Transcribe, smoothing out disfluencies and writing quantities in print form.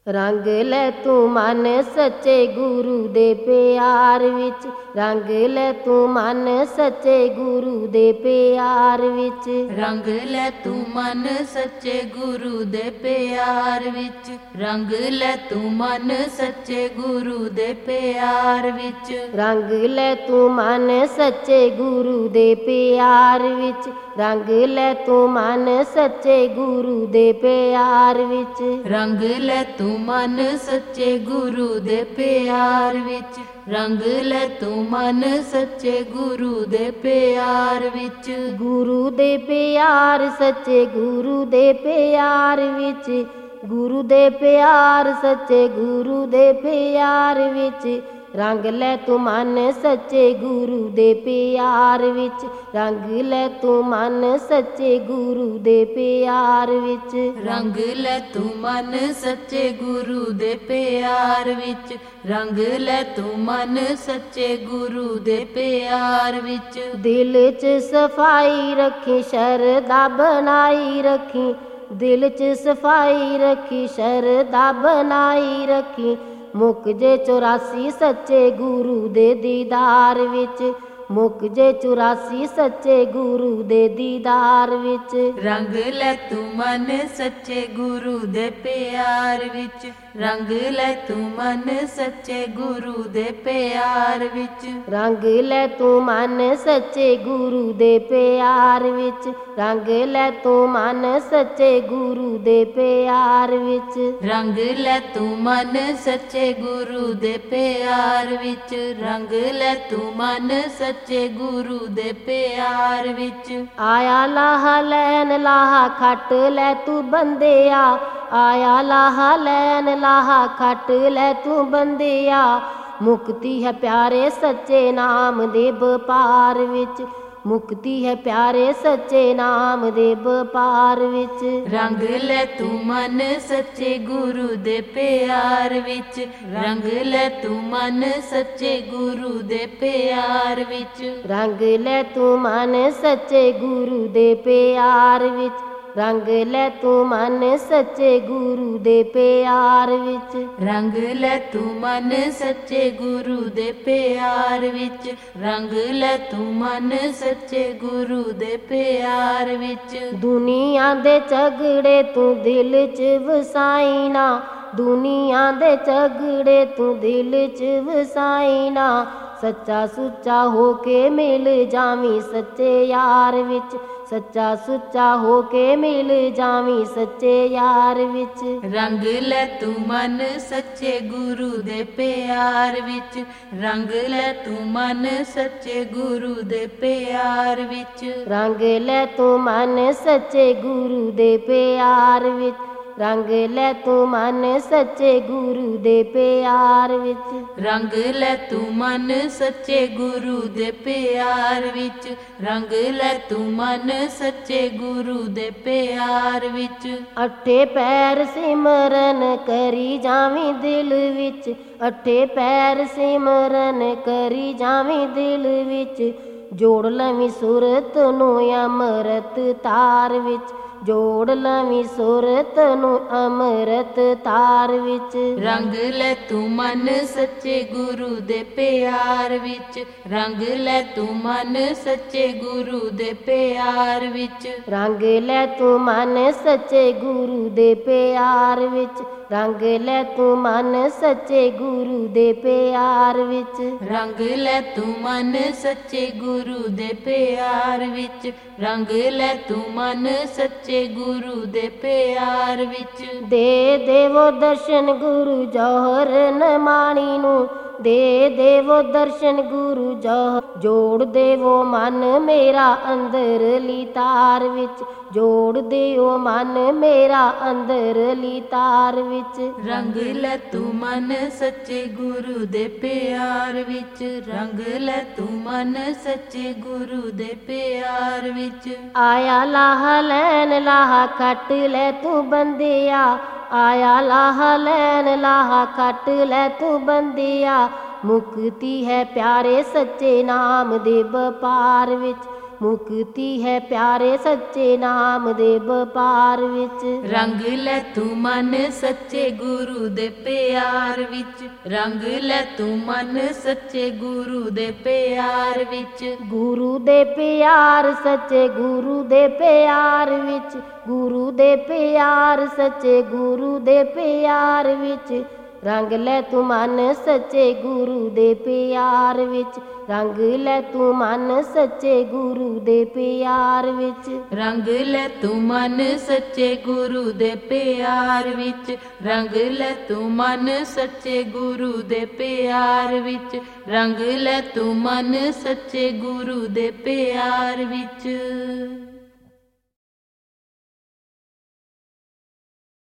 ਰੰਗ ਲੈ ਤੂੰ ਮਨ ਸੱਚੇ ਗੁਰੂ ਦੇ ਪਿਆਰ ਵਿੱਚ, ਰੰਗ ਲੈ ਤੂੰ ਮਨ ਸੱਚੇ ਗੁਰੂ ਦੇ ਪਿਆਰ ਵਿੱਚ। ਰੰਗ ਲੈ ਤੂੰ ਮਨ ਸੱਚੇ ਗੁਰੂ ਦੇ ਪਿਆਰ ਵਿੱਚ, ਰੰਗ ਲੈ ਤੂੰ ਮਨ ਸੱਚੇ ਗੁਰੂ ਦੇ ਪਿਆਰ ਵਿੱਚ। ਰੰਗ ਲੈ ਤੂੰ ਮਨ ਸੱਚੇ ਗੁਰੂ ਦੇ ਪਿਆਰ ਵਿੱਚ, ਰੰਗ ਲੈ ਤੂੰ ਮਨ ਸੱਚੇ ਗੁਰੂ ਦੇ ਪਿਆਰ ਵਿੱਚ। ਰੰਗ ਲੈ ਤੂੰ ਮਨ ਸੱਚੇ ਗੁਰੂ ਦੇ ਪਿਆਰ ਵਿੱਚ, ਰੰਗ ਲੈ ਤੂੰ ਮਨ ਸੱਚੇ ਗੁਰੂ ਦੇ ਪਿਆਰ ਵਿੱਚ। ਗੁਰੂ ਦੇ ਪਿਆਰ ਸੱਚੇ ਗੁਰੂ ਦੇ ਪਿਆਰ ਵਿੱਚ, ਗੁਰੂ ਦੇ ਪਿਆਰ ਸੱਚੇ ਗੁਰੂ ਦੇ ਪਿਆਰ ਵਿੱਚ। ਰੰਗ ਲੈ ਤੂੰ ਮਨ ਸੱਚੇ ਗੁਰੂ ਦੇ ਪਿਆਰ ਵਿੱਚ, ਰੰਗ ਲੈ ਤੂੰ ਮਨ ਸੱਚੇ ਗੁਰੂ ਦੇ ਪਿਆਰ ਵਿੱਚ। ਰੰਗ ਲੈ ਤੂੰ ਮਨ ਸੱਚੇ ਗੁਰੂ ਦੇ ਪਿਆਰ ਵਿੱਚ, ਰੰਗ ਲੈ ਤੂੰ ਮਨ ਸੱਚੇ ਗੁਰੂ ਦੇ ਪਿਆਰ ਵਿੱਚ। ਦਿਲ 'ਚ ਸਫਾਈ ਰੱਖੀ ਸ਼ਰਧਾ ਬਣਾਈ ਰੱਖੀ, ਦਿਲ 'ਚ ਸਫਾਈ ਰੱਖੀ ਸ਼ਰਧਾ ਬਣਾਈ ਰੱਖੀ। ਮੁੱਕ ਜੇ 84 ਸੱਚੇ ਗੁਰੂ ਦੇ ਦੀਦਾਰ ਵਿੱਚ, ਮੁੱਕ ਜੇ 84 ਸੱਚੇ ਗੁਰੂ ਦੇ ਦੀਦਾਰ ਵਿੱਚ। ਰੰਗ ਲੈ ਤੂੰ ਮਨ ਸੱਚੇ ਗੁਰੂ ਦੇ ਪਿਆਰ ਵਿੱਚ, ਰੰਗ ਲੈ ਤੂੰ ਮਨ ਸੱਚੇ ਗੁਰੂ ਦੇ ਪਿਆਰ ਵਿੱਚ। ਰੰਗ ਲੈ ਤੂੰ ਮਨ ਸੱਚੇ ਗੁਰੂ ਦੇ ਪਿਆਰ ਵਿੱਚ, ਰੰਗ ਲੈ ਤੂੰ ਮਨ ਸੱਚੇ ਗੁਰੂ ਦੇ ਪਿਆਰ ਵਿੱਚ। ਰੰਗ ਲੈ ਤੂੰ ਮਨ ਸੱਚੇ ਗੁਰੂ ਦੇ ਪਿਆਰ ਵਿੱਚ, ਰੰਗ ਲੈ ਤੂੰ ਮਨ ਸੱਚੇ ਗੁਰੂ ਦੇ ਪਿਆਰ ਵਿੱਚ। ਆਇਆ ਲਾਹਾ ਲੈਣ ਲਾਹਾ ਖੱਟ ਲੈ ਤੂੰ ਬੰਦਿਆ, ਆਇਆ ਲਾਹਾ ਲੈਣ ਲਾਹਾ ਖੱਟ ਲੈ ਤੂੰ ਬੰਦਿਆ। ਮੁਕਤੀ ਹੈ ਪਿਆਰੇ ਸੱਚੇ ਨਾਮ ਦੇ ਵਪਾਰ ਵਿੱਚ, ਮੁਕਤੀ ਹੈ ਪਿਆਰੇ ਸੱਚੇ ਨਾਮ ਦੇ ਵਪਾਰ ਵਿੱਚ। ਰੰਗ ਲੈ ਤੂੰ ਮਨ ਸੱਚੇ ਗੁਰੂ ਦੇ ਪਿਆਰ ਵਿੱਚ, ਰੰਗ ਲੈ ਤੂੰ ਮਨ ਸੱਚੇ ਗੁਰੂ ਦੇ ਪਿਆਰ ਵਿੱਚ। ਰੰਗ ਲੈ ਤੂੰ ਮਨ ਸੱਚੇ ਗੁਰੂ ਦੇ ਪਿਆਰ ਵਿੱਚ, ਰੰਗ ਲੈ ਤੂੰ ਮਨ ਸੱਚੇ ਗੁਰੂ ਦੇ ਪਿਆਰ ਵਿੱਚ। ਰੰਗ ਲੈ ਤੂੰ ਮਨ ਸੱਚੇ ਗੁਰੂ ਦੇ ਪਿਆਰ ਵਿੱਚ, ਰੰਗ ਲੈ ਤੂੰ ਮਨ ਸੱਚੇ ਗੁਰੂ ਦੇ ਪਿਆਰ ਵਿੱਚ। ਦੁਨੀਆ ਦੇ ਝਗੜੇ ਤੂੰ ਦਿਲ 'ਚ ਵਸਾਈ ਨਾ, ਦੁਨੀਆ ਦੇ ਝਗੜੇ ਤੂੰ ਦਿਲ 'ਚ ਵਸਾਈ ਨਾ। ਸੱਚਾ ਸੁੱਚਾ ਹੋ ਕੇ ਮਿਲ ਜਾਵੀਂ ਸੱਚੇ ਯਾਰ ਵਿੱਚ, ਸੱਚਾ ਸੁੱਚਾ ਹੋ ਕੇ ਮਿਲ ਜਾਵੀਂ ਸੱਚੇ ਯਾਰ ਵਿੱਚ। ਰੰਗ ਲੈ ਤੂੰ ਮਨ ਸੱਚੇ ਗੁਰੂ ਦੇ ਪਿਆਰ ਵਿੱਚ, ਰੰਗ ਲੈ ਤੂੰ ਮਨ ਸੱਚੇ ਗੁਰੂ ਦੇ ਪਿਆਰ ਵਿੱਚ। ਰੰਗ ਲੈ ਤੂੰ ਮਨ ਸੱਚੇ ਗੁਰੂ ਦੇ ਪਿਆਰ ਵਿੱਚ, ਰੰਗ ਲੈ ਤੂੰ ਮਨ ਸੱਚੇ ਗੁਰੂ ਦੇ ਪਿਆਰ ਵਿੱਚ। ਰੰਗ ਲੈ ਤੂੰ ਮਨ ਸੱਚੇ ਗੁਰੂ ਦੇ ਪਿਆਰ ਵਿੱਚ, ਰੰਗ ਲੈ ਤੂੰ ਮਨ ਸੱਚੇ ਗੁਰੂ ਦੇ ਪਿਆਰ ਵਿੱਚ। ਅੱਠੇ ਪੈਰ ਸਿਮਰਨ ਕਰੀ ਜਾਵੀਂ ਦਿਲ ਵਿੱਚ, ਅੱਠੇ ਪੈਰ ਸਿਮਰਨ ਕਰੀ ਜਾਵੀਂ ਦਿਲ ਵਿੱਚ। ਜੋੜ ਲਵੀਂ ਸੁਰਤ ਨੂੰ ਅੰਮ੍ਰਿਤ ਤਾਰ ਵਿੱਚ, ਜੋੜ ਲਵੀਂ ਸੁਰਤ ਨੂੰ ਅੰਮ੍ਰਿਤ ਤਾਰ ਵਿੱਚ। ਰੰਗ ਲੈ ਤੂੰ ਮਨ ਸੱਚੇ ਗੁਰੂ ਦੇ ਪਿਆਰ ਵਿੱਚ, ਰੰਗ ਲੈ ਤੂੰ ਮਨ ਸੱਚੇ ਗੁਰੂ ਦੇ ਪਿਆਰ ਵਿੱਚ। ਰੰਗ ਲੈ ਤੂੰ ਮਨ ਸੱਚੇ ਗੁਰੂ ਦੇ ਪਿਆਰ ਵਿੱਚ, ਰੰਗ ਲੈ ਤੂੰ ਮਨ ਸੱਚੇ ਗੁਰੂ ਦੇ ਪਿਆਰ ਵਿੱਚ। ਰੰਗ ਲੈ ਤੂੰ ਮਨ ਸੱਚੇ ਗੁਰੂ ਦੇ ਪਿਆਰ ਵਿੱਚ, ਰੰਗ ਲੈ ਤੂੰ ਮਨ ਸੱਚੇ ਗੁਰੂ ਦੇ ਪਿਆਰ ਵਿੱਚ। ਦੇ ਦੇਵੋ ਦਰਸ਼ਨ ਗੁਰੂ ਜੌਹਰ ਨਮਾਣੀ ਨੂੰ, ਦੇ ਦੇਵੋ ਦਰਸ਼ਨ ਗੁਰੂ ਜੌਹਰ। ਜੋੜ ਦੇਵੋ ਮਨ ਮੇਰਾ ਅੰਦਰਲੀ ਤਾਰ ਵਿੱਚ, ਜੋੜ ਦਿਓ ਮਨ ਮੇਰਾ ਅੰਦਰਲੀ ਤਾਰ ਵਿੱਚ। ਰੰਗ ਲੈ ਤੂੰ ਮਨ ਸੱਚੇ ਗੁਰੂ ਦੇ ਪਿਆਰ ਵਿੱਚ, ਰੰਗ ਲੈ ਤੂੰ ਮਨ ਸੱਚੇ ਗੁਰੂ ਦੇ ਪਿਆਰ ਵਿੱਚ। ਆਇਆ ਲਾਹਾ ਲੈਣ ਲਾਹਾ ਖੱਟ ਲੈ ਤੂੰ ਬੰਦਿਆ, ਆਇਆ ਲਾਹਾ ਲੈਣ ਲਾਹਾ ਖੱਟ ਲੈ ਤੂੰ ਬੰਦਿਆ। ਮੁਕਤੀ ਹੈ ਪਿਆਰੇ ਸੱਚੇ ਨਾਮ ਦੇ ਵਪਾਰ ਵਿੱਚ, ਮੁਕਤੀ ਹੈ ਪਿਆਰੇ ਸੱਚੇ ਨਾਮ ਦੇ ਵਪਾਰ ਵਿੱਚ। ਰੰਗ ਲੈ ਤੂੰ ਮਨ ਸੱਚੇ ਗੁਰੂ ਦੇ ਪਿਆਰ ਵਿੱਚ, ਰੰਗ ਲੈ ਤੂੰ ਮਨ ਸੱਚੇ ਗੁਰੂ ਦੇ ਪਿਆਰ ਵਿੱਚ। ਗੁਰੂ ਦੇ ਪਿਆਰ ਸੱਚੇ ਗੁਰੂ ਦੇ ਪਿਆਰ ਵਿੱਚ, ਗੁਰੂ ਦੇ ਪਿਆਰ ਸੱਚੇ ਗੁਰੂ ਦੇ ਪਿਆਰ ਵਿੱਚ। ਰੰਗ ਲੈ ਤੂੰ ਮਨ ਸੱਚੇ ਗੁਰੂ ਦੇ ਪਿਆਰ ਵਿੱਚ, ਰੰਗ ਲੈ ਤੂੰ ਮਨ ਸੱਚੇ ਗੁਰੂ ਦੇ ਪਿਆਰ ਵਿੱਚ। ਰੰਗ ਲੈ ਤੂੰ ਮਨ ਸੱਚੇ ਗੁਰੂ ਦੇ ਪਿਆਰ ਵਿੱਚ, ਰੰਗ ਲੈ ਤੂੰ ਮਨ ਸੱਚੇ ਗੁਰੂ ਦੇ ਪਿਆਰ ਵਿੱਚ, ਰੰਗ ਲੈ ਤੂੰ ਮਨ ਸੱਚੇ ਗੁਰੂ ਦੇ ਪਿਆਰ ਵਿੱਚ।